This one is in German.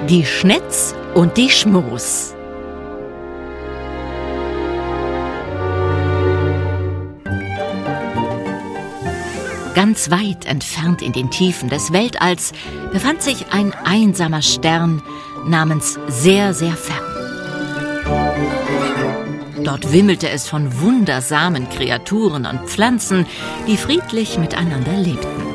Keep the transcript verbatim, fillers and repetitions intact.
Die Schnetz und die Schmus. Ganz weit entfernt in den Tiefen des Weltalls befand sich ein einsamer Stern namens sehr, sehr fern. Dort wimmelte es von wundersamen Kreaturen und Pflanzen, die friedlich miteinander lebten.